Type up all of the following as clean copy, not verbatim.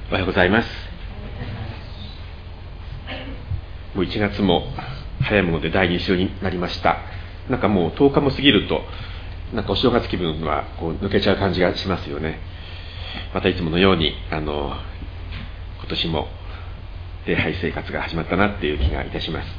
おはようございます。もう1月も早いもので第2週になりました。なんかもう10日も過ぎると、なんかお正月気分はこう抜けちゃう感じがしますよね。またいつものように今年も礼拝生活が始まったなっていう気がいたします。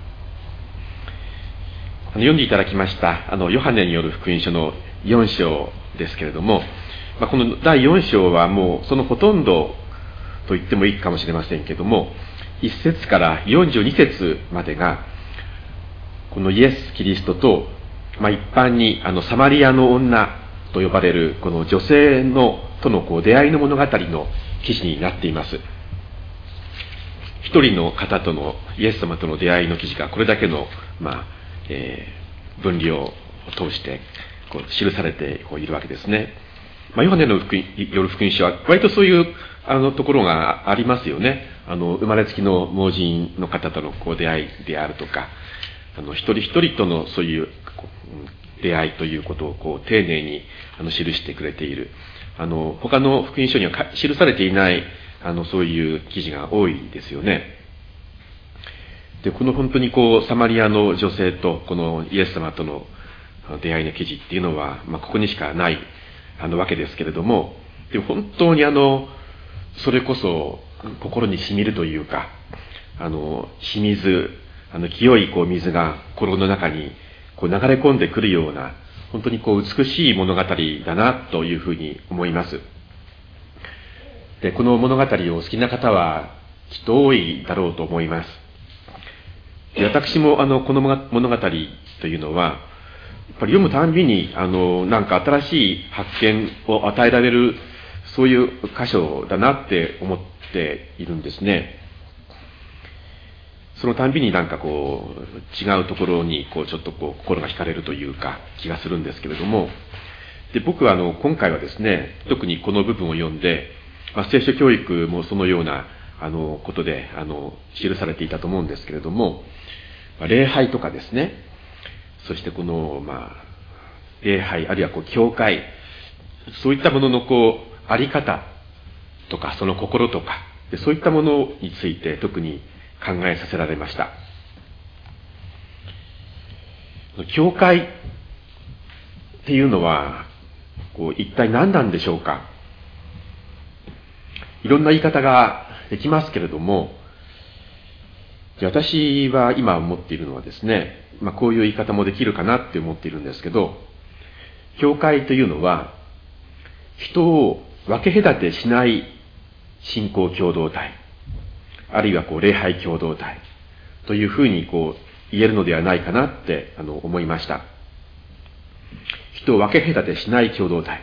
読んでいただきましたヨハネによる福音書の4章ですけれども、この第4章はもうそのほとんどと言ってもいいかもしれませんけれども、1節から42節までがこのイエス・キリストと、一般にサマリアの女と呼ばれるこの女性との出会いの物語の記事になっています。一人の方とのイエス様との出会いの記事がこれだけの、分量を通して記されているわけですね。ヨハネのよる福音書は割とそういうところがありますよね。生まれつきの盲人の方との出会いであるとか、一人一人とのそういう出会いということを丁寧に記してくれている。他の福音書には記されていないそういう記事が多いですよね。で、この本当にサマリアの女性とこのイエス様との出会いの記事っていうのは、ここにしかないわけですけれども、でも本当にそれこそ心に染みるというか、清水、清い水が心の中に流れ込んでくるような、本当に美しい物語だなというふうに思います。で、この物語を好きな方はきっと多いだろうと思います。で、私もこの物語というのは、やっぱり読むたんびになんか新しい発見を与えられる、そういう箇所だなって思っているんですね。そのたんびになんか違うところにちょっと心が惹かれるというか気がするんですけれども、で、僕は今回はですね、特にこの部分を読んで、聖書教育もそのようなことで記されていたと思うんですけれども、礼拝とかですね、そして礼拝あるいは教会、そういったもののあり方とかその心とか、そういったものについて特に考えさせられました。教会っていうのは一体何なんでしょうか。いろんな言い方ができますけれども、私は今思っているのはですね、こういう言い方もできるかなって思っているんですけど、教会というのは人を分け隔てしない信仰共同体、あるいは礼拝共同体というふうに言えるのではないかなって思いました。人を分け隔てしない共同体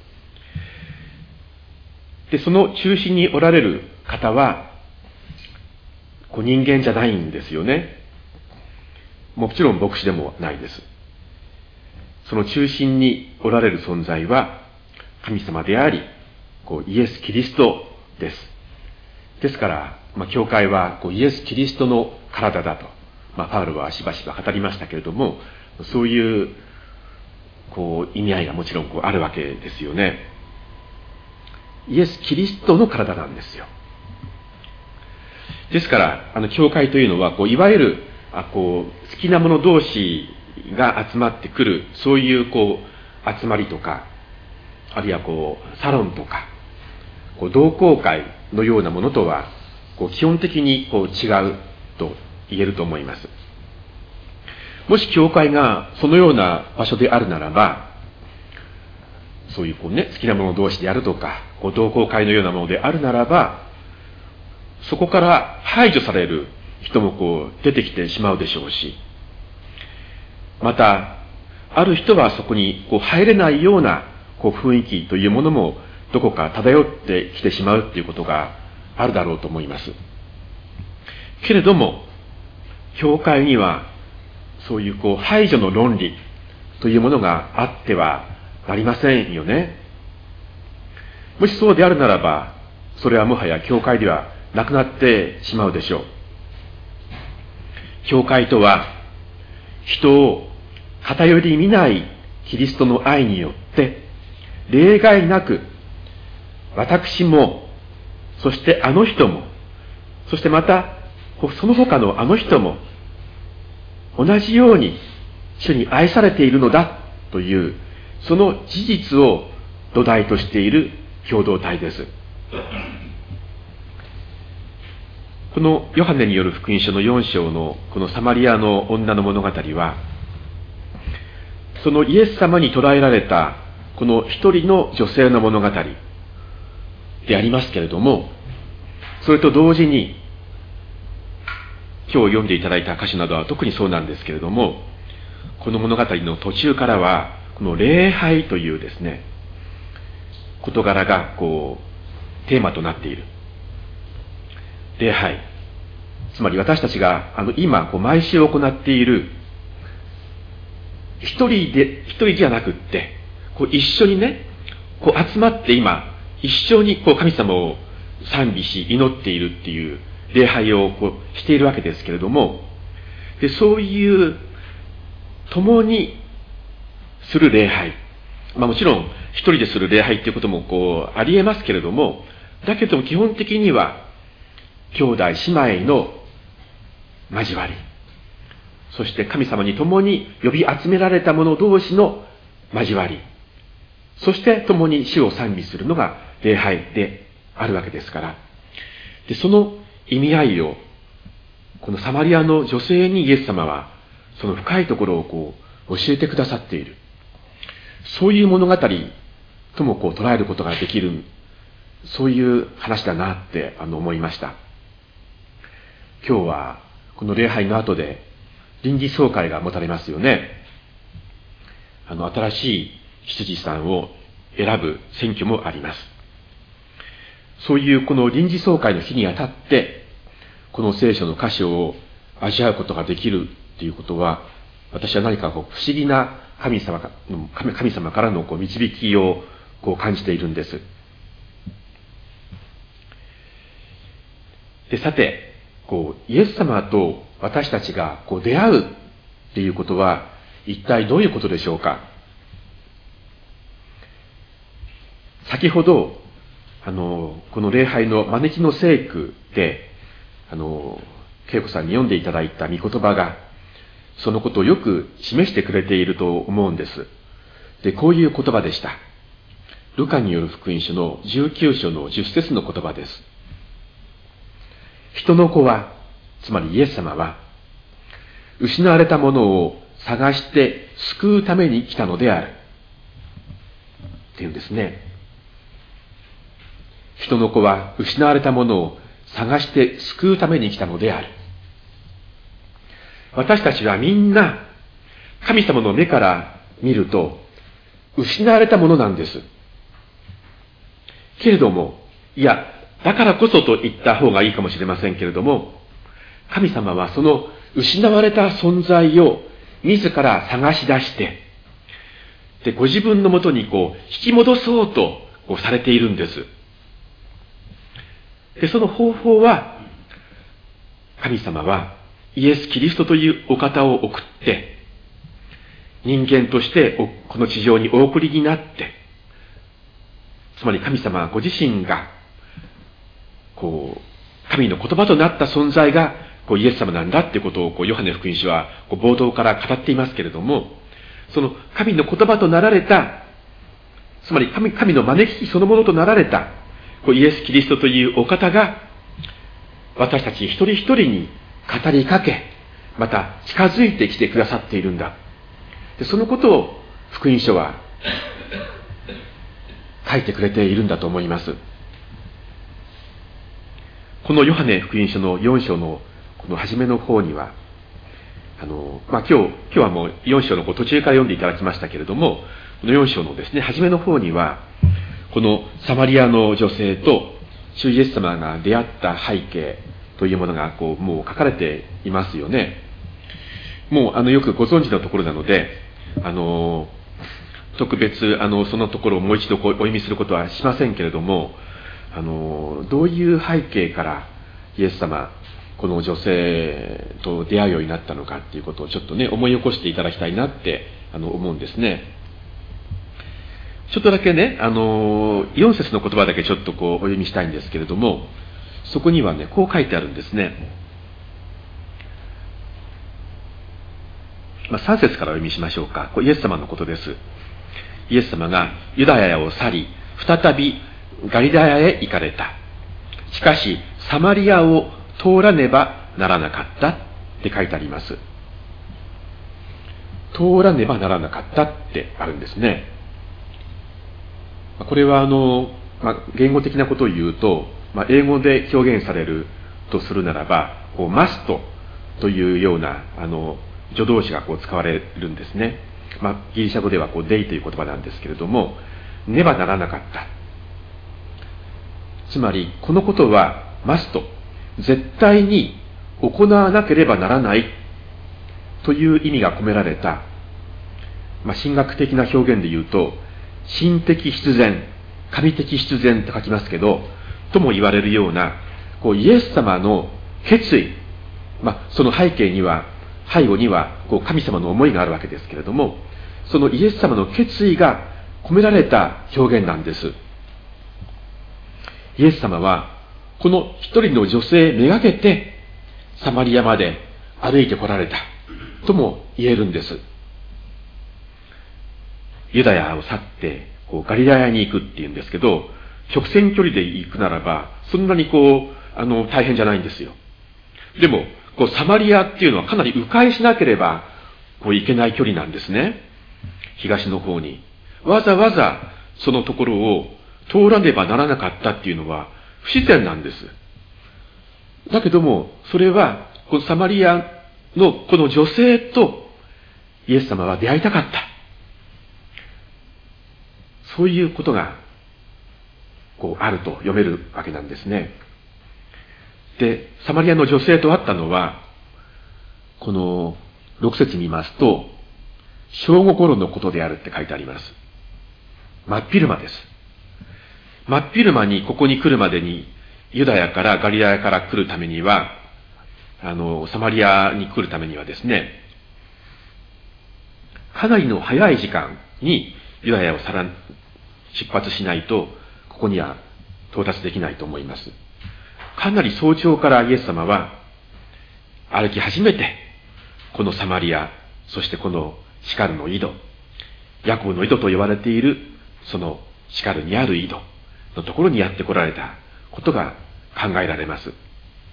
で、その中心におられる方は人間じゃないんですよね。もちろん牧師でもないです。その中心におられる存在は神様であり、イエス・キリストです。ですから、教会はイエス・キリストの体だと、パウロはしばしば語りましたけれども、そういう意味合いがもちろんあるわけですよね。イエス・キリストの体なんですよ。ですから教会というのはいわゆる好きな者同士が集まってくる、そういう集まりとか、あるいはサロンとか同好会のようなものとは基本的に違うと言えると思います。もし教会がそのような場所であるならば、そういう好きな者同士であるとか同好会のようなものであるならば、そこから排除される人も出てきてしまうでしょうし、またある人はそこに入れないような雰囲気というものもどこか漂ってきてしまうということがあるだろうと思います。けれども教会にはそういう排除の論理というものがあってはなりませんよね。もしそうであるならば、それはもはや教会ではなくなってしまうでしょう。教会とは人を偏り見ないキリストの愛によって例外なく私もそしてあの人も、そしてまたその他のあの人も同じように主に愛されているのだというその事実を土台としている共同体です。このヨハネによる福音書の4章のこのサマリアの女の物語は、そのイエス様に捉えられたこの一人の女性の物語でありますけれども、それと同時に今日読んでいただいた箇所などは特にそうなんですけれども、この物語の途中からはこの礼拝というですね事柄がテーマとなっている。礼拝、つまり私たちが今毎週行っている一人じゃなくって一緒にね集まって今一緒に神様を賛美し祈っているっていう礼拝をしているわけですけれども、でそういう共にする礼拝、もちろん一人でする礼拝っていうこともありえますけれども、だけども基本的には兄弟姉妹の交わり、そして神様に共に呼び集められた者同士の交わり、そして共に主を賛美するのが礼拝であるわけですから、でその意味合いをこのサマリアの女性にイエス様はその深いところを教えてくださっている、そういう物語とも捉えることができる、そういう話だなって思いました。今日はこの礼拝の後で臨時総会が持たれますよね。新しい執事さんを選ぶ選挙もあります。そういうこの臨時総会の日にあたってこの聖書の箇所を味わうことができるということは、私は何か不思議な神様からの導きを感じているんです。でさてイエス様と私たちが出会うっていうことは一体どういうことでしょうか。先ほどこの礼拝の招きの聖句で恵子さんに読んでいただいた御言葉がそのことをよく示してくれていると思うんです。でこういう言葉でした。ルカによる福音書の19章の10節の言葉です。人の子は、つまりイエス様は失われたものを探して救うために来たのであるっていうんですね。人の子は失われたものを探して救うために来たのである。私たちはみんな神様の目から見ると失われたものなんです。けれども、いやだからこそと言った方がいいかもしれませんけれども、神様はその失われた存在を自ら探し出して、でご自分のもとに引き戻そうとされているんです。でその方法は、神様はイエス・キリストというお方を送って人間としてこの地上にお送りになって、つまり神様ご自身が神の言葉となった存在がイエス様なんだっていうことをヨハネ福音書は冒頭から語っていますけれども、その神の言葉となられた、つまり神の招きそのものとなられたイエス・キリストというお方が私たち一人一人に語りかけ、また近づいてきてくださっているんだ。でそのことを福音書は書いてくれているんだと思います。このヨハネ福音書の4章のこの初めの方には今日はもう4章の途中から読んでいただきましたけれども、この4章のですね初めの方にはこのサマリアの女性と主イエス様が出会った背景というものがもう書かれていますよね。もうよくご存知のところなので特別そのところをもう一度お読みすることはしませんけれども、どういう背景からイエス様この女性と出会うようになったのかっていうことをちょっとね思い起こしていただきたいなって思うんですね。 ちょっとだけね、4節の言葉だけちょっとお読みしたいんですけれども、そこにはね、こう書いてあるんですね。3節からお読みしましょうか。これイエス様のことです。イエス様がユダヤを去り、再びガリラヤへ行かれた。しかし、サマリアを通らねばならなかったって書いてあります。通らねばならなかったってあるんですね。これは言語的なことを言うと、英語で表現されるとするならば、マストというような助動詞が使われるんですね。ギリシャ語ではデイという言葉なんですけれども、ねばならなかった。つまり、このことはマスト、絶対に行わなければならないという意味が込められた、神学的な表現で言うと、神的必然、神的必然と書きますけど、とも言われるような、イエス様の決意、その背景には、背後には神様の思いがあるわけですけれども、そのイエス様の決意が込められた表現なんです。イエス様は、この一人の女性めがけて、サマリアまで歩いて来られた、とも言えるんです。ユダヤを去って、ガリラヤに行くっていうんですけど、直線距離で行くならば、そんなに大変じゃないんですよ。でも、サマリアっていうのはかなり迂回しなければ、行けない距離なんですね。東の方に。わざわざ、そのところを通らねばならなかったっていうのは、不自然なんです。だけども、それは、このサマリアのこの女性と、イエス様は出会いたかった。そういうことが、あると読めるわけなんですね。で、サマリアの女性と会ったのは、この6節に見ますと、正午頃のことであるって書いてあります。真っ昼間です。真っ昼間にここに来るまでに、ユダヤからガリラヤから来るためには、サマリアに来るためにはですね、かなりの早い時間にユダヤを出発しないと、ここには到達できないと思います。かなり早朝からイエス様は歩き始めて、このサマリア、そしてこのシカルの井戸、ヤコブの井戸と言われている、そのシカルにある井戸のところにやって来られたことが考えられます。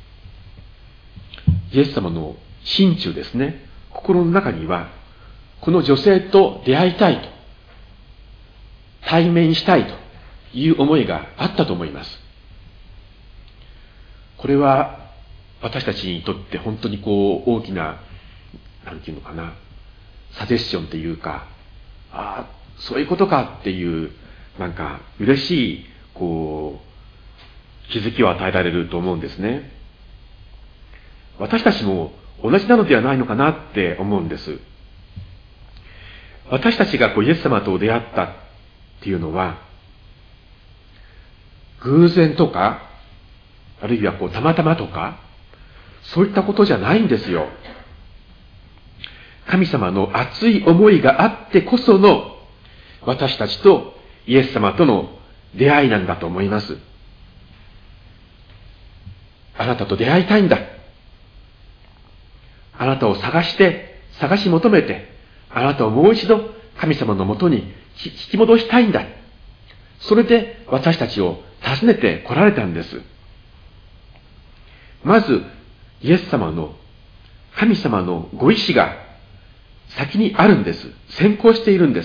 イエス様の心中ですね、心の中には、この女性と出会いたいと、対面したいという思いがあったと思います。これは私たちにとって本当に大きな、なんていうのかな、サジェッションというか、そういうことかっていう、嬉しい、気づきを与えられると思うんですね。私たちも同じなのではないのかなって思うんです。私たちがイエス様と出会ったっていうのは、偶然とか、あるいはたまたまとか、そういったことじゃないんですよ。神様の熱い思いがあってこその、私たちとイエス様との出会いなんだと思います。あなたと出会いたいんだ。あなたを探し求めて、あなたをもう一度神様のもとに引き戻したいんだ。それで私たちを訪ねて来られたんです。まず、イエス様の、神様のご意志が先にあるんです。先行しているんです。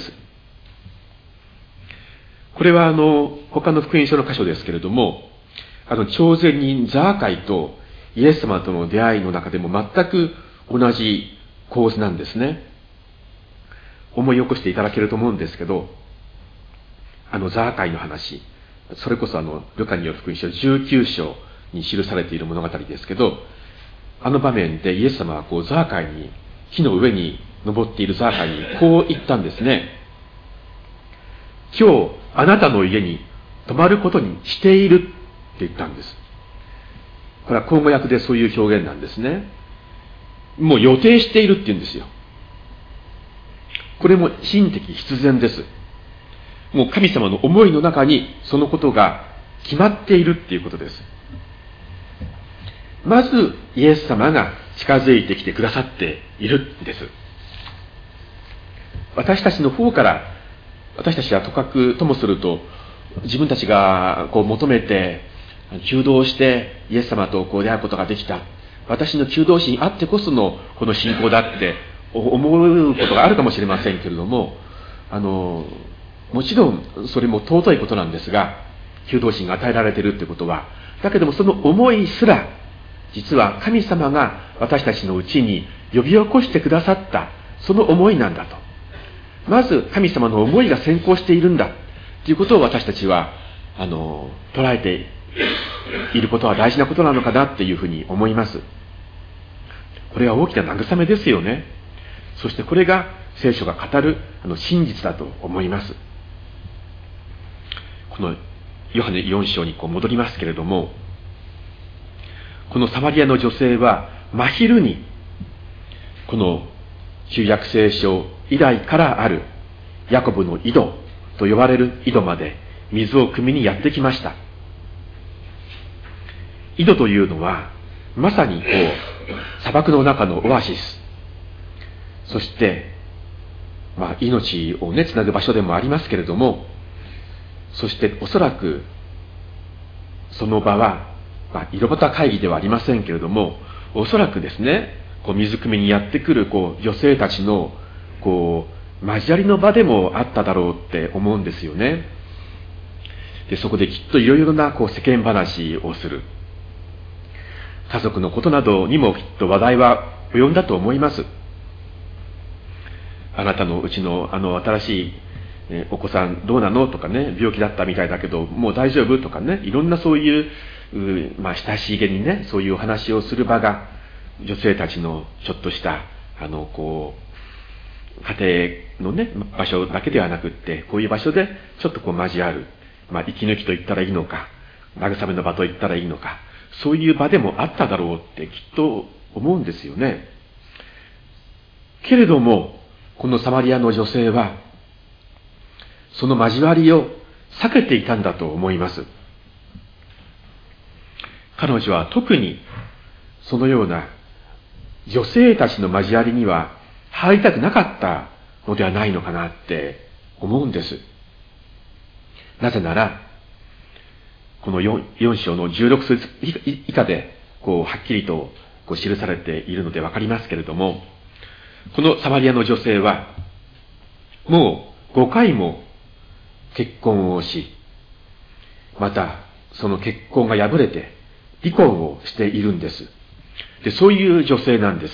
これは他の福音書の箇所ですけれども、徴税人ザーカイとイエス様との出会いの中でも全く同じ構図なんですね。思い起こしていただけると思うんですけど、ザーカイの話、それこそルカによる福音書19章に記されている物語ですけど、あの場面でイエス様はザーカイに、木の上に登っているザーカイにこう言ったんですね。今日あなたの家に泊まることにしているって言ったんです。これは口語訳でそういう表現なんですね。もう予定しているって言うんですよ。これも心的必然です。 もう神様の思いの中にそのことが決まっているっていうことです。まずイエス様が近づいてきてくださっているんです。私たちの方から、私たちはともすると、自分たちが求めて求道してイエス様と出会うことができた、私の求道心あってこそのこの信仰だって思うことがあるかもしれませんけれども、もちろんそれも尊いことなんですが、求道心が与えられているということは、だけどもその思いすら実は神様が私たちのうちに呼び起こしてくださったその思いなんだと。まず神様の思いが先行しているんだということを私たちは捉えていることは大事なことなのかなっていうふうに思います。これは大きな慰めですよね。そしてこれが聖書が語る真実だと思います。このヨハネ4章に戻りますけれども、このサマリアの女性は真昼にこの旧約聖書以来からあるヤコブの井戸と呼ばれる井戸まで水を汲みにやってきました。井戸というのはまさに砂漠の中のオアシス、そして、命をつなぐ場所でもありますけれども、そしておそらくその場は、井戸端会議ではありませんけれども、おそらくですね、水汲みにやってくる女性たちの交わりの場でもあっただろうって思うんですよね。でそこできっといろいろな世間話をする、家族のことなどにもきっと話題は及んだと思います。あなたのうちの新しいお子さんどうなのとかね、病気だったみたいだけどもう大丈夫とかね、いろんなそういう親しげにね、そういうお話をする場が女性たちのちょっとした家庭のね場所だけではなくって、こういう場所でちょっと交わる、息抜きと言ったらいいのか、慰めの場と言ったらいいのか、そういう場でもあっただろうってきっと思うんですよね。けれどもこのサマリアの女性はその交わりを避けていたんだと思います。彼女は特にそのような女性たちの交わりには入りたくなかったのではないのかなって思うんです。なぜならこの 4章の16節以下ではっきりと記されているので分かりますけれども、このサマリアの女性はもう5回も結婚をし、またその結婚が破れて離婚をしているんです。でそういう女性なんです。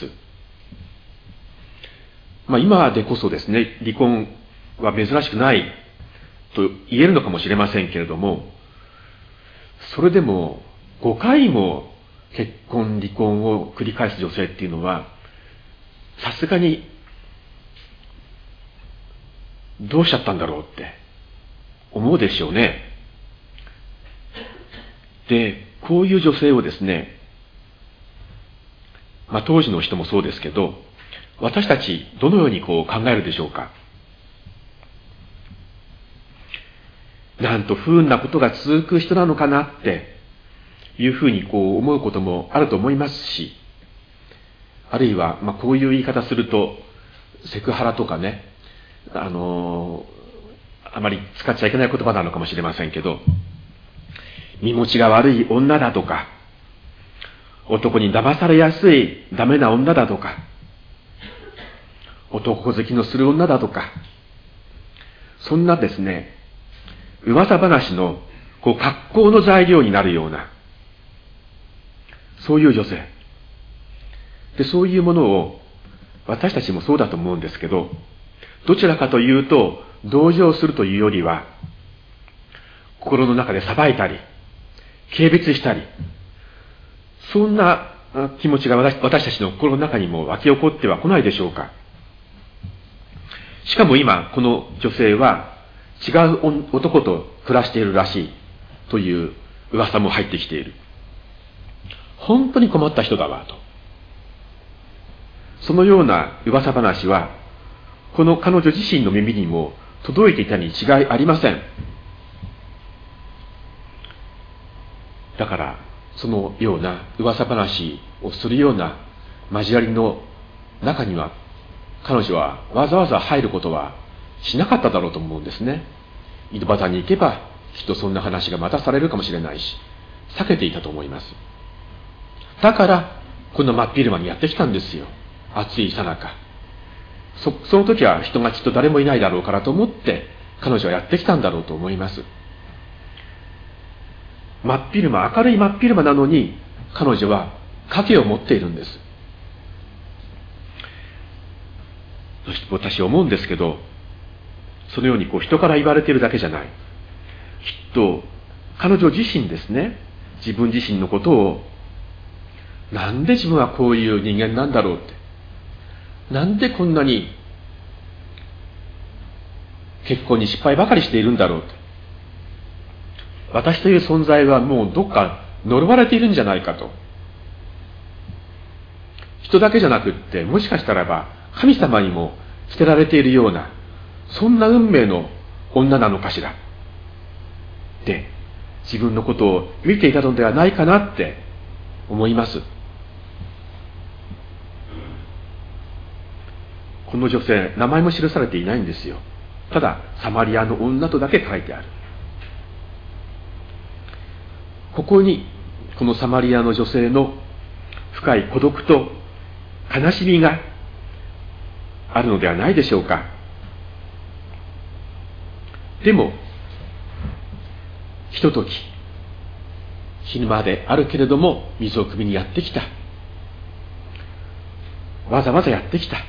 今でこそですね、離婚は珍しくないと言えるのかもしれませんけれども、それでも5回も結婚離婚を繰り返す女性っていうのはさすがにどうしちゃったんだろうって思うでしょうね。でこういう女性をですね、当時の人もそうですけど、私たちどのように考えるでしょうか。なんと不運なことが続く人なのかなっていうふうに思うこともあると思いますし、あるいはこういう言い方するとセクハラとかね、あまり使っちゃいけない言葉なのかもしれませんけど、身持ちが悪い女だとか、男に騙されやすいダメな女だとか、男好きのする女だとか、そんなですね、噂話の格好の材料になるような、そういう女性で、そういうものを私たちもそうだと思うんですけど、どちらかというと同情するというよりは、心の中で裁いたり軽蔑したり、そんな気持ちが私たちの心の中にも湧き起こっては来ないでしょうか。しかも今この女性は違う男と暮らしているらしいという噂も入ってきている。本当に困った人だわと。そのような噂話はこの彼女自身の耳にも届いていたに違いありません。だからそのような噂話をするような交わりの中には、彼女はわざわざ入ることはしなかっただろうと思うんですね。井戸端に行けばきっとそんな話がまたされるかもしれないし、避けていたと思います。だからこの真っ昼間にやってきたんですよ。暑いさなか。その時は人がきっと誰もいないだろうからと思って彼女はやってきたんだろうと思います。真っ昼間、明るい真っ昼間なのに彼女は鍵を持っているんです。そして私思うんですけど、そのように人から言われているだけじゃない。きっと彼女自身ですね、自分自身のことを、なんで自分はこういう人間なんだろうって、なんでこんなに結婚に失敗ばかりしているんだろうって、私という存在はもうどっか呪われているんじゃないかと。人だけじゃなくって、もしかしたらば神様にも捨てられているような、そんな運命の女なのかしらって自分のことを見ていたのではないかなって思います。この女性、名前も記されていないんですよ。ただサマリアの女とだけ書いてある。ここにこのサマリアの女性の深い孤独と悲しみがあるのではないでしょうか。でもひととき死ぬまであるけれども水を汲みにやってきた。わざわざやってきた。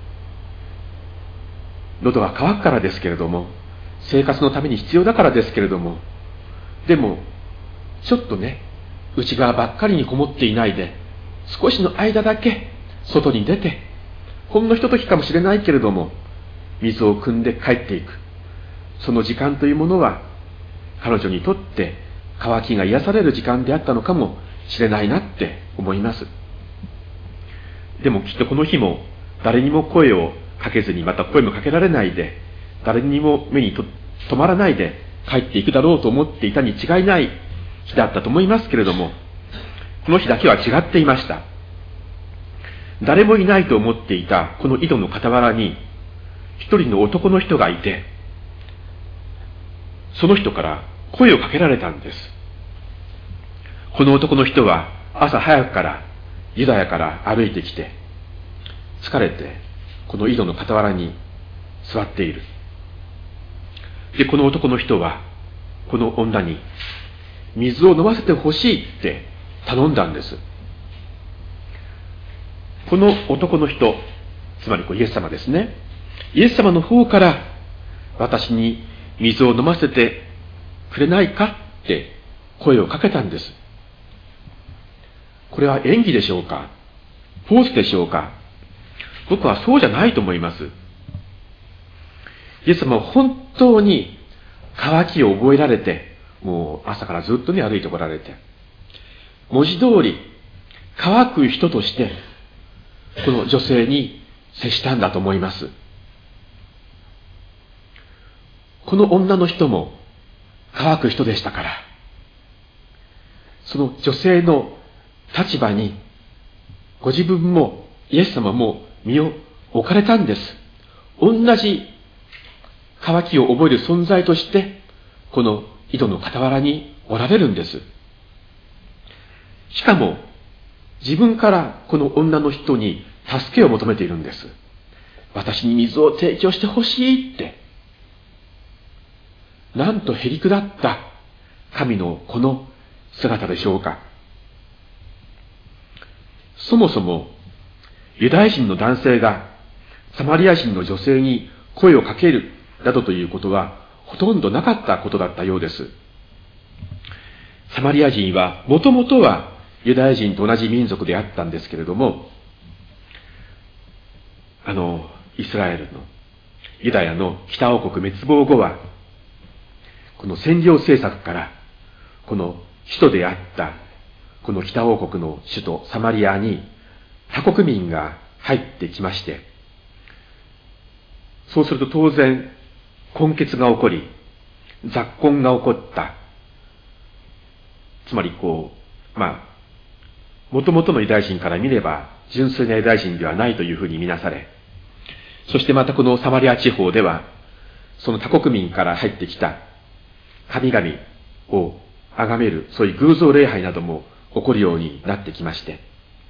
喉が渇くからですけれども、生活のために必要だからですけれども、でもちょっとね、内側ばっかりにこもっていないで、少しの間だけ外に出て、ほんのひとときかもしれないけれども水を汲んで帰っていく。その時間というものは彼女にとって渇きが癒される時間であったのかもしれないなって思います。でもきっとこの日も誰にも声をかけずに、また声もかけられないで、誰にも目に留まらないで帰っていくだろうと思っていたに違いない日だったと思いますけれども、この日だけは違っていました。誰もいないと思っていたこの井戸の傍らに一人の男の人がいて、その人から声をかけられたんです。この男の人は朝早くからユダヤから歩いてきて、疲れてこの井戸の傍らに座っている。で、この男の人はこの女に水を飲ませてほしいって頼んだんです。この男の人、つまりイエス様ですね。イエス様の方から私に水を飲ませてくれないかって声をかけたんです。これは演技でしょうか、ポーズでしょうか。僕はそうじゃないと思います。イエス様は本当に渇きを覚えられて、もう朝からずっと歩いてこられて、文字通り渇く人としてこの女性に接したんだと思います。この女の人も渇く人でしたから、その女性の立場にご自分もイエス様も身を置かれたんです。同じ渇きを覚える存在としてこの井戸の傍らにおられるんです。しかも自分からこの女の人に助けを求めているんです。私に水を提供してほしいって。なんとへりくだった神のこの姿でしょうか。そもそもユダヤ人の男性がサマリア人の女性に声をかけるなどということはほとんどなかったことだったようです。サマリア人はもともとはユダヤ人と同じ民族であったんですけれども、イスラエルのユダヤの北王国滅亡後はこの占領政策からこの首都であったこの北王国の首都サマリアに他国民が入ってきまして、そうすると当然混血が起こり、雑婚が起こった。つまりもともとのユダヤ人から見れば、純粋なユダヤ人ではないというふうに見なされ、そしてまたこのサマリア地方では、その他国民から入ってきた神々を崇める、そういう偶像礼拝なども起こるようになってきまして、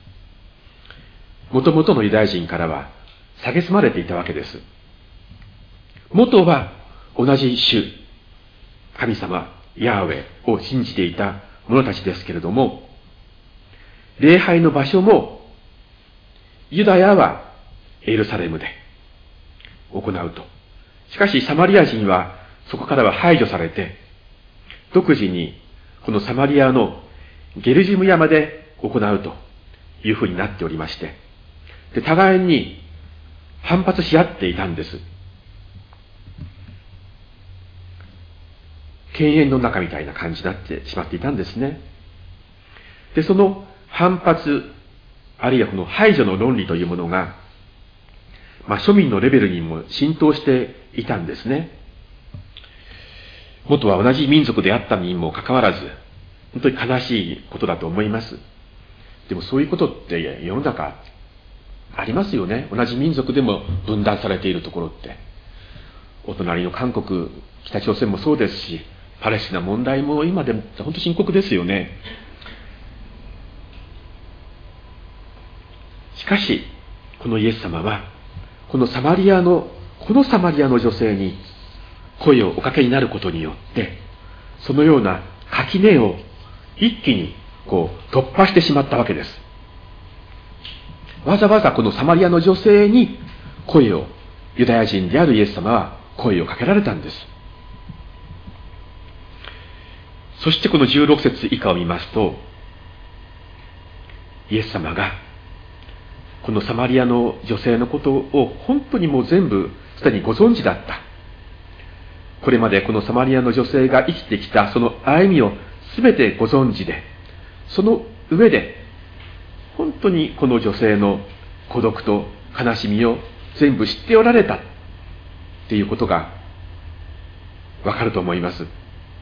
もともとのユダヤ人からは蔑まれていたわけです。元は同じ主、神様、ヤーウェを信じていた者たちですけれども、礼拝の場所もユダヤはエルサレムで行うと。しかしサマリア人はそこからは排除されて、独自にこのサマリアのゲルジム山で行うというふうになっておりまして、で互いに反発し合っていたんです。犬猿の中みたいな感じになってしまっていたんですね。で、その反発、あるいはこの排除の論理というものが、庶民のレベルにも浸透していたんですね。元は同じ民族であったにもかかわらず、本当に悲しいことだと思います。でもそういうことって世の中ありますよね。同じ民族でも分断されているところって。お隣の韓国、北朝鮮もそうですし、パレスチナ問題も今でも本当深刻ですよね。しかし、このイエス様は、このサマリアの女性に声をおかけになることによって、そのような垣根を一気に突破してしまったわけです。わざわざこのサマリアの女性にユダヤ人であるイエス様は声をかけられたんです。そしてこの16節以下を見ますと、イエス様がこのサマリアの女性のことを本当にもう全部すでにご存知だった。これまでこのサマリアの女性が生きてきたその歩みを全てご存知で、その上で本当にこの女性の孤独と悲しみを全部知っておられたっていうことがわかると思います。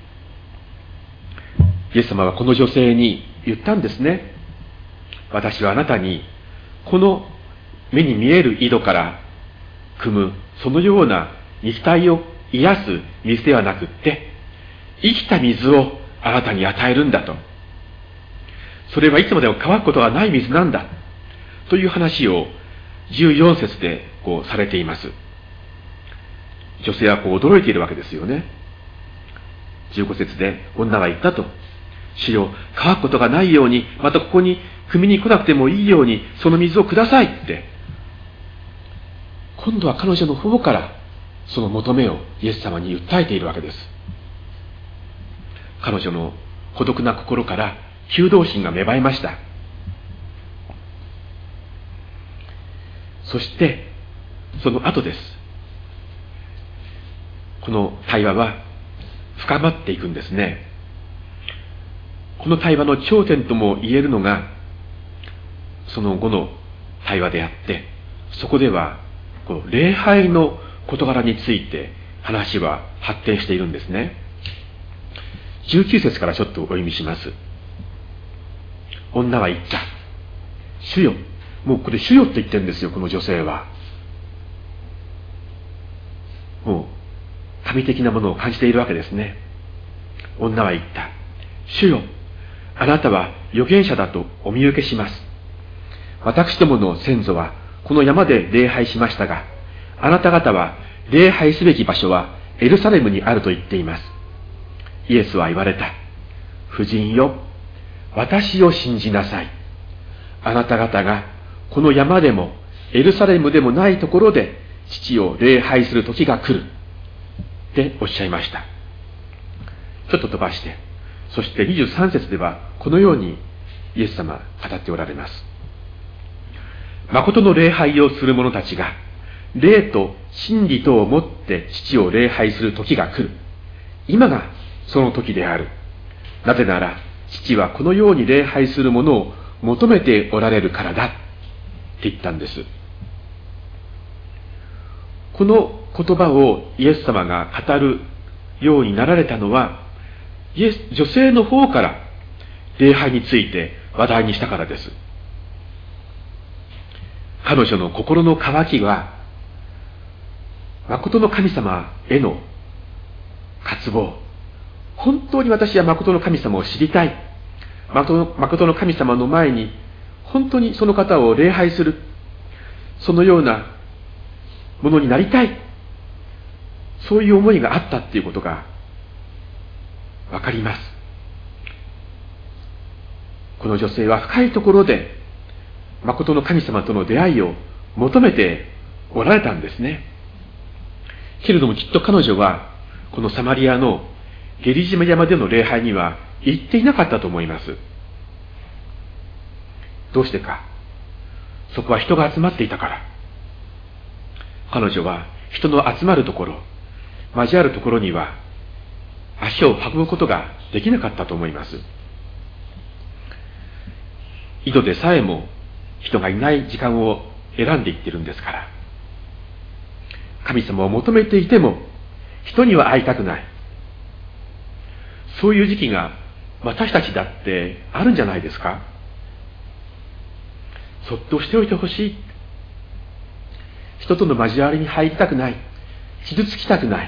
イエス様はこの女性に言ったんですね。私はあなたにこの目に見える井戸から汲むそのような肉体を癒す水ではなくって、生きた水をあなたに与えるんだと。それはいつまでも乾くことがない水なんだという話を14節でされています。女性は驚いているわけですよね。15節で女は言ったと。主よ、乾くことがないように、またここに汲みに来なくてもいいようにその水をくださいって、今度は彼女の方からその求めをイエス様に訴えているわけです。彼女の孤独な心から求道心が芽生えました。そしてその後です。この対話は深まっていくんですね。この対話の頂点とも言えるのがその後の対話であって、そこではこの礼拝の事柄について話は発展しているんですね。19節からちょっとお読みします。女は言った。主よ。もうこれ主よって言ってるんですよ、この女性は。もう神的なものを感じているわけですね。女は言った。主よ。あなたは預言者だとお見受けします。私どもの先祖はこの山で礼拝しましたが、あなた方は礼拝すべき場所はエルサレムにあると言っています。イエスは言われた。婦人よ、私を信じなさい。あなた方がこの山でもエルサレムでもないところで父を礼拝する時が来るっておっしゃいました。ちょっと飛ばして、そして23節ではこのようにイエス様語っておられます。誠の礼拝をする者たちが霊と真理とをもって父を礼拝する時が来る。今がその時である。なぜなら父はこのように礼拝する者を求めておられるからだって言ったんです。 この言葉をイエス様が語るようになられたのは、女性の方から礼拝について話題にしたからです。彼女の心の渇きは、誠の神様への渇望。本当に私は誠の神様を知りたい。誠の神様の前に本当にその方を礼拝する、そのようなものになりたい、そういう思いがあったっていうことがわかります。この女性は深いところで誠の神様との出会いを求めておられたんですね。けれどもきっと彼女はこのサマリアのゲリジメ山での礼拝には行っていなかったと思います。どうしてか。そこは人が集まっていたから。彼女は人の集まるところ、交わるところには足を運ぶことができなかったと思います。井戸でさえも人がいない時間を選んでいってるんですから。神様を求めていても人には会いたくない。そういう時期が私たちだってあるんじゃないですか。そっとしておいてほしい。人との交わりに入りたくない。傷つきたくない。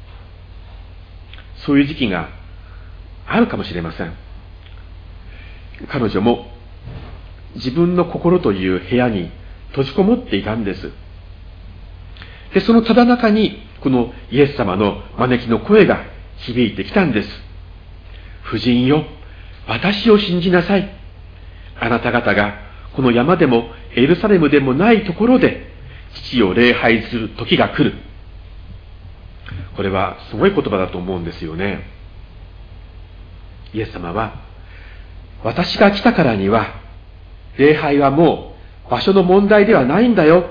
そういう時期があるかもしれません。彼女も自分の心という部屋に閉じこもっていたんです。で、そのただ中にこのイエス様の招きの声が響いてきたんです。婦人よ、私を信じなさい。あなた方がこの山でもエルサレムでもないところで父を礼拝する時が来る。これはすごい言葉だと思うんですよね。イエス様は、私が来たからには礼拝はもう場所の問題ではないんだよ。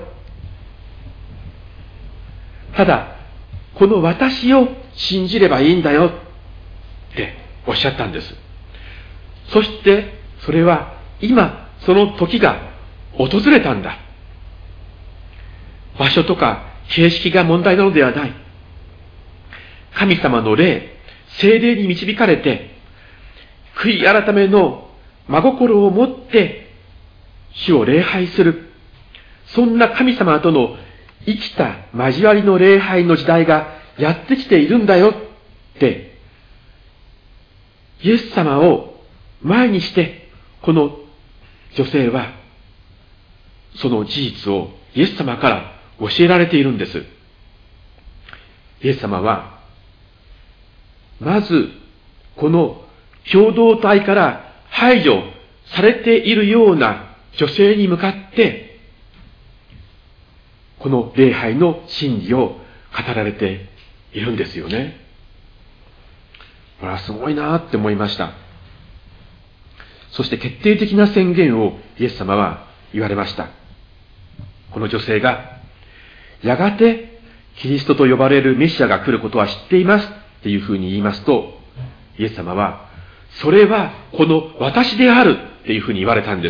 ただこの私を信じればいいんだよっておっしゃったんです。そしてそれは今その時が訪れたんだ。場所とか形式が問題なのではない。神様の霊、聖霊に導かれて、悔い改めの真心を持って主を礼拝する。そんな神様との生きた交わりの礼拝の時代がやってきているんだよって、イエス様を前にして、この女性はその事実をイエス様から教えられているんです。イエス様はまずこの共同体から排除されているような女性に向かってこの礼拝の真理を語られているんですよね。これはすごいなって思いました。そして決定的な宣言をイエス様は言われました。この女性がやがてキリストと呼ばれるメシアが来ることは知っていますっていうふうに言いますと、イエス様はそれはこの私であるっていうふうに言われたんです。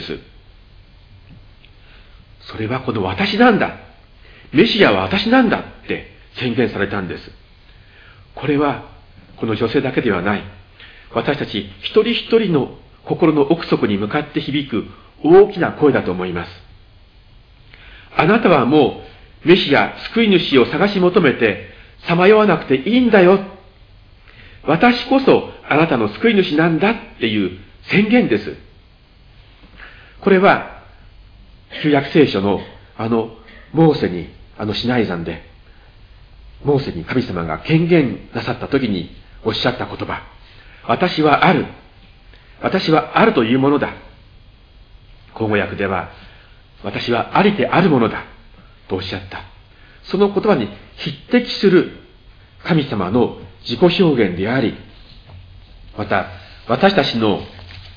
それはこの私なんだ。メシアは私なんだって宣言されたんです。これはこの女性だけではない。私たち一人一人の心の奥底に向かって響く大きな声だと思います。あなたはもうメシア、救い主を探し求めてさまよわなくていいんだよ。私こそあなたの救い主なんだっていう宣言です。これは旧約聖書のモーセにシナイ山でモーセに神様が権限なさった時におっしゃった言葉。私はある。私はあるというものだ。口語訳では私はありてあるものだとおっしゃった。その言葉に匹敵する神様の自己表現であり、また私たちの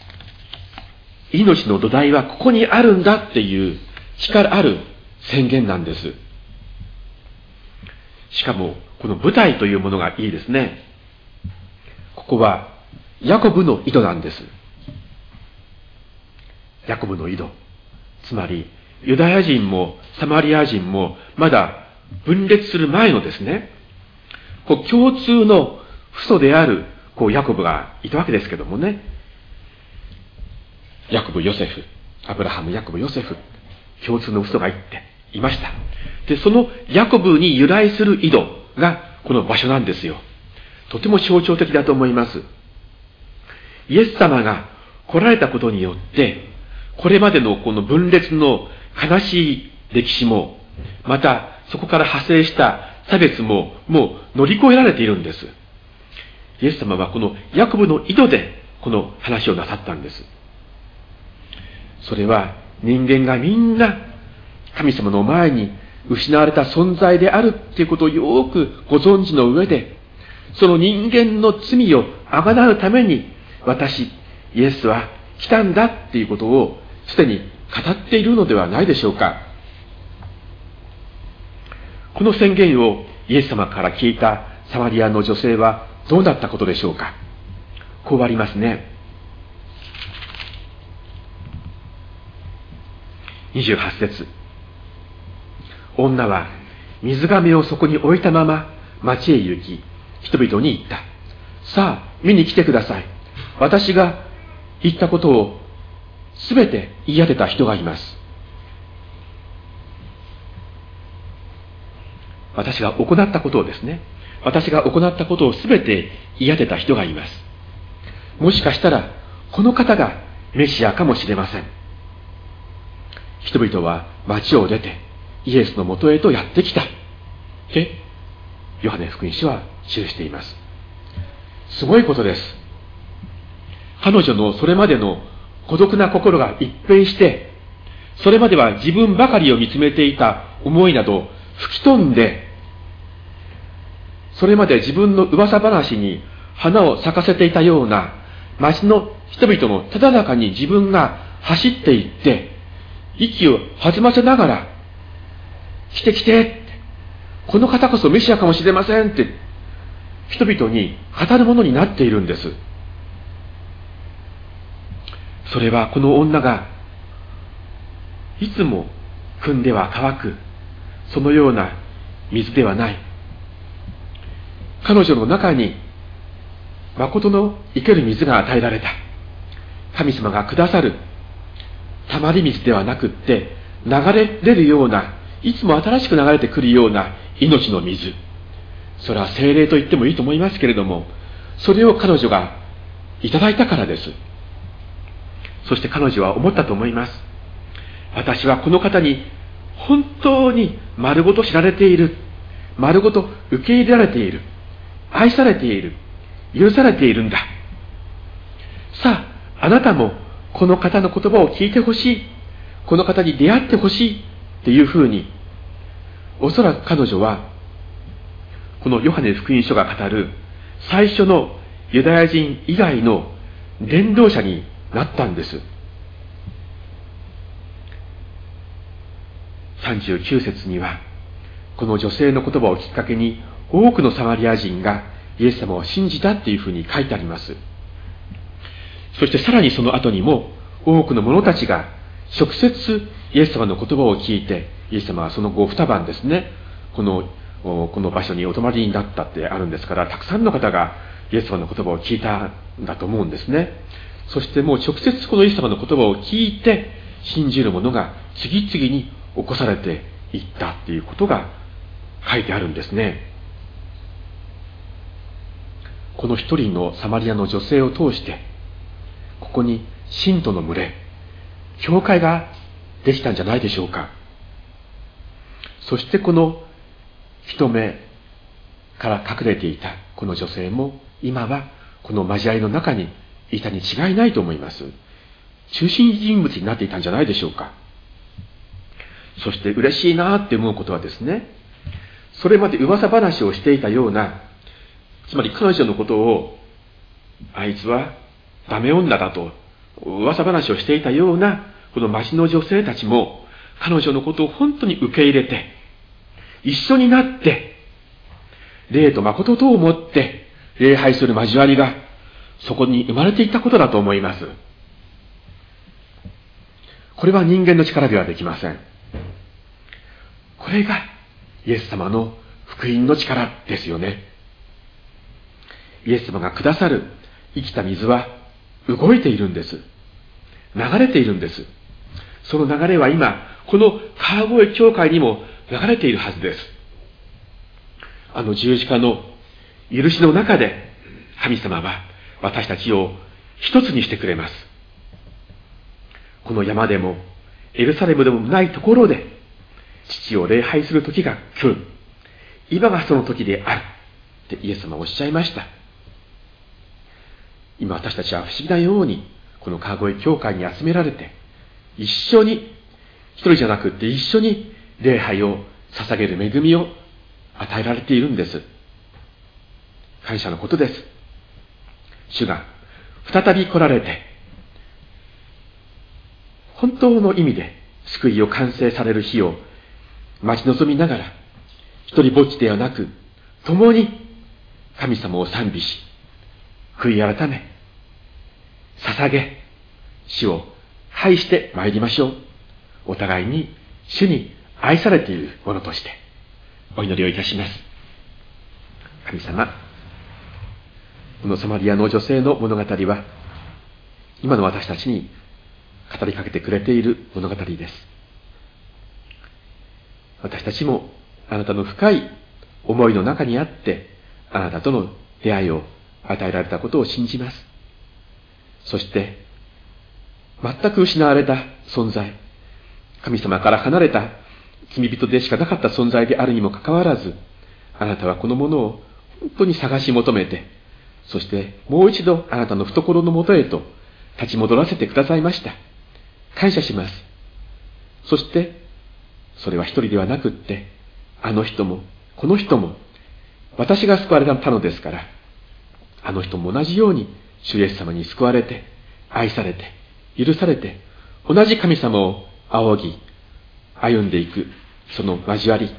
命の土台はここにあるんだっていう力ある宣言なんです。しかもこの舞台というものがいいですね。ここはヤコブの井戸なんです。ヤコブの井戸。つまりユダヤ人もサマリア人もまだ分裂する前のですね、共通の父祖であるヤコブがいたわけですけどもね、ヤコブ、ヨセフ、アブラハム、ヤコブ、ヨセフ、共通の父祖がいました。で、そのヤコブに由来する井戸がこの場所なんですよ。とても象徴的だと思います。イエス様が来られたことによって、これまでのこの分裂の悲しい歴史も、またそこから派生した差別ももう乗り越えられているんです。イエス様はこのヤコブの井戸でこの話をなさったんです。それは人間がみんな神様の前に失われた存在であるということをよくご存知の上で、その人間の罪をあがなうために私、イエスは来たんだっていうことをすでに語っているのではないでしょうか。この宣言をイエス様から聞いたサマリアの女性はどうなったことでしょうか。こうありますね。28節。女は水瓶をそこに置いたまま町へ行き、人々に言った。さあ、見に来てください。私が言ったことをすべて言い当てた人がいます。私が行ったことをですね、私が行ったことをすべて言い当てた人がいます。もしかしたら、この方がメシアかもしれません。人々は町を出て、イエスのもとへとやってきた。ってヨハネ福音書は記しています。すごいことです。彼女のそれまでの孤独な心が一変して、それまでは自分ばかりを見つめていた思いなど吹き飛んで、それまで自分の噂話に花を咲かせていたような町の人々のただ中に自分が走っていって、息を弾ませながら、来て来てって、この方こそメシアかもしれませんって、人々に語るものになっているんです。それはこの女が、いつも汲んでは乾く、そのような水ではない。彼女の中に、誠の生ける水が与えられた。神様がくださる、たまり水ではなくって、流れ出るような、いつも新しく流れてくるような命の水。それは聖霊と言ってもいいと思いますけれども、それを彼女がいただいたからです。そして彼女は思ったと思います。私はこの方に本当に丸ごと知られている。丸ごと受け入れられている。愛されている。許されているんだ。さあ、あなたもこの方の言葉を聞いてほしい。この方に出会ってほしい。っていうふうに、おそらく彼女は、このヨハネ福音書が語る最初のユダヤ人以外の伝道者になったんです。39節には、この女性の言葉をきっかけに多くのサマリア人がイエス様を信じたっていうふうに書いてあります。そしてさらにその後にも多くの者たちが直接イエス様の言葉を聞いて、イエス様はその後2晩ですね、この場所にお泊まりになったってあるんですから、たくさんの方がイエス様の言葉を聞いたんだと思うんですね。そしてもう直接このイエス様の言葉を聞いて信じる者が次々に起こされていったっていうことが書いてあるんですね。この一人のサマリアの女性を通して、ここに信徒の群れ、教会ができたんじゃないでしょうか。そしてこの人目から隠れていたこの女性も今はこの交わりの中にいたに違いないと思います。中心人物になっていたんじゃないでしょうか。そして嬉しいなって思うことはですね、それまで噂話をしていたような、つまり彼女のことをあいつはダメ女だと噂話をしていたようなこの町の女性たちも彼女のことを本当に受け入れて一緒になって霊と誠とをもって礼拝する交わりがそこに生まれていったことだと思います。これは人間の力ではできません。これがイエス様の福音の力ですよね。イエス様がくださる生きた水は動いているんです。流れているんです。その流れは今、この川越教会にも流れているはずです。あの十字架の許しの中で、神様は私たちを一つにしてくれます。この山でもエルサレムでもないところで父を礼拝する時が来る。今がその時であるってイエス様はおっしゃいました。今私たちは不思議なようにこの川越教会に集められて、一緒に、一人じゃなくって一緒に礼拝を捧げる恵みを与えられているんです。感謝のことです。主が再び来られて、本当の意味で救いを完成される日を待ち望みながら、一人ぼっちではなく、共に神様を賛美し、悔い改め、捧げ、主を拝して参りましょう。お互いに主に愛されているものとしてお祈りをいたします。神様、このサマリアの女性の物語は今の私たちに語りかけてくれている物語です。私たちもあなたの深い思いの中にあってあなたとの出会いを与えられたことを信じます。そして全く失われた存在、神様から離れた罪人でしかなかった存在であるにもかかわらず、あなたはこのものを本当に探し求めて、そしてもう一度あなたの懐のもとへと立ち戻らせてくださいました。感謝します。そしてそれは一人ではなくって、あの人もこの人も私が救われたのですから、あの人も同じように主イエス様に救われて、愛されて、許されて、同じ神様を仰ぎ歩んでいく、その交わり、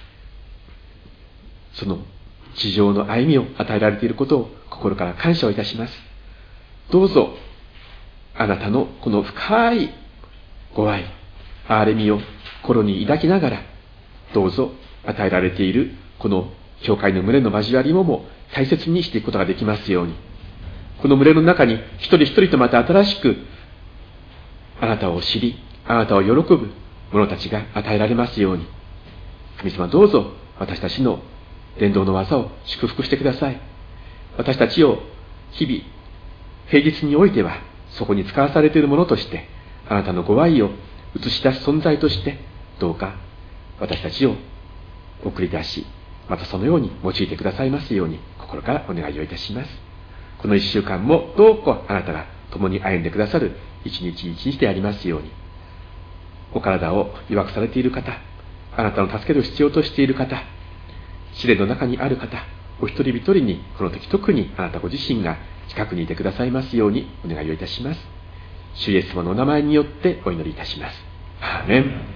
その地上の歩みを与えられていることを心から感謝をいたします。どうぞあなたのこの深いご愛、憐れみを心に抱きながら、どうぞ与えられているこの教会の群れの交わりも大切にしていくことができますように、この群れの中に一人一人とまた新しくあなたを知り、あなたを喜ぶ者たちが与えられますように、神様どうぞ私たちの伝道の技を祝福してください。私たちを日々平日においてはそこに使わされているものとして、あなたのご愛を映し出す存在として、どうか私たちを送り出し、またそのように用いてくださいますように心からお願いをいたします。この一週間もどうかあなたが共に歩んでくださる一日一日でありますように、お体を弱くされている方、あなたの助けを必要としている方、試練の中にある方、お一人一人にこの時特にあなたご自身が近くにいてくださいますようにお願いをいたします。主イエス様のお名前によってお祈りいたします。アーメン。